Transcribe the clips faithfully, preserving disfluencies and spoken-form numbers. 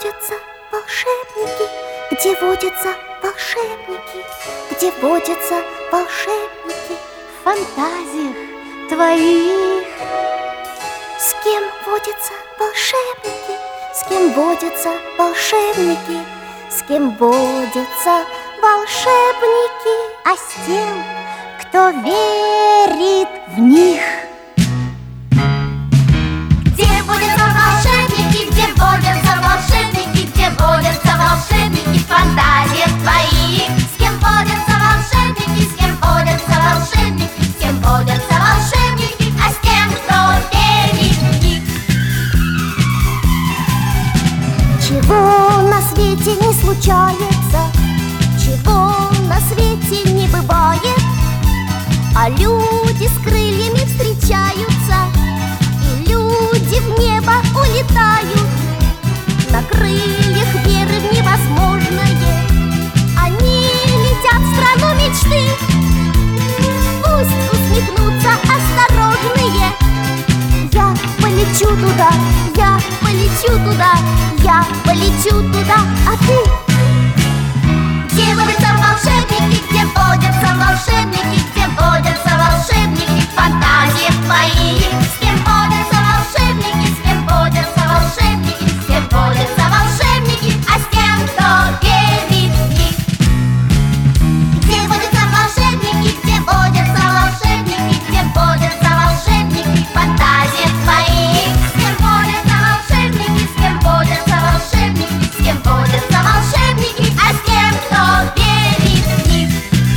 водятся волшебники, где водятся волшебники, где водятся волшебники? В фантазиях твоих. С кем водятся волшебники, с кем водятся волшебники, с кем водятся волшебники? А с тем, кто верит в них. Где водятся волшебники, где водятся волшебники, где водятся волшебники в фантазиях твоих? С кем водятся волшебники, с кем водятся волшебники, с кем водятся волшебники, а с тем, кто верит в них. Чего на свете не случается, чего на свете не бывает, а люди с крыльями встречаются, и люди в небо улетают. На крыльях веры в невозможное они летят в страну мечты. Пусть усмехнутся осторожные. Я полечу туда, я полечу туда, я полечу туда, а ты? Где водятся волшебники, где водятся волшебники, где водятся волшебники в фантазиях твоих? С кем водятся волшебники, с кем водятся волшебники, с кем водятся волшебники, а с тем, кто верит в них. Где водятся волшебники, где водятся волшебники, где водятся волшебники в фантазиях твоих? С кем водятся волшебники, с кем водятся волшебники, с кем водятся волшебники, а с тем, кто верит в них.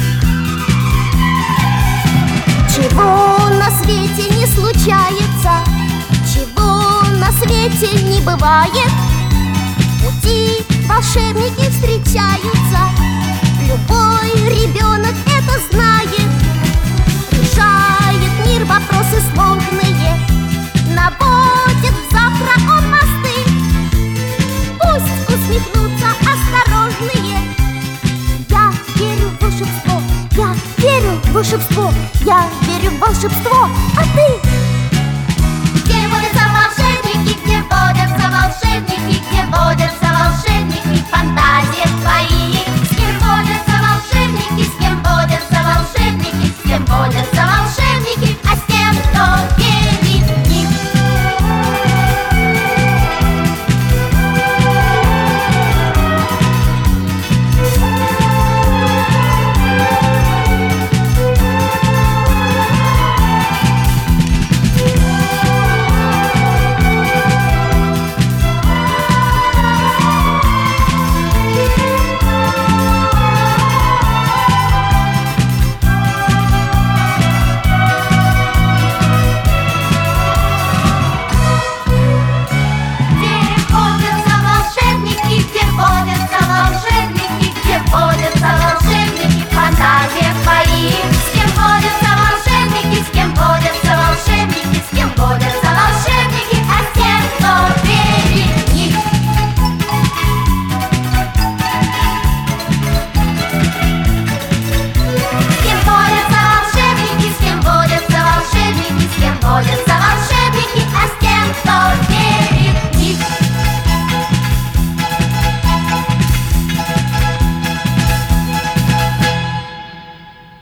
Чего на свете не случается, чего на свете не бывает, в пути волшебники встречаются. Любой ребенок это знает. Решает мир вопросы сложные, наводит в завтра он мосты. Пусть усмехнутся осторожные. Я верю в волшебство, я верю в волшебство, я верю в волшебство, а ты? Где водятся волшебники, где водятся волшебники, где водятся